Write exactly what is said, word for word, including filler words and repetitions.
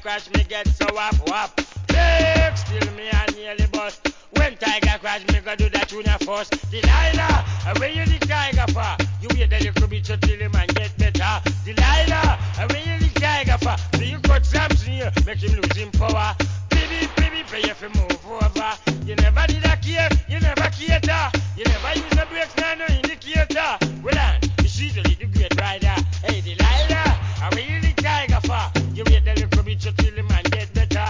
crash, me get so wap wap. Big still me and nearly bust. When Tiger crash, me go do that tune first. Delilah, where you the Tiger for? You wait a little bit so till him and get better. Delilah, where you the Tiger for? So you cut Samson here, make him lose him power.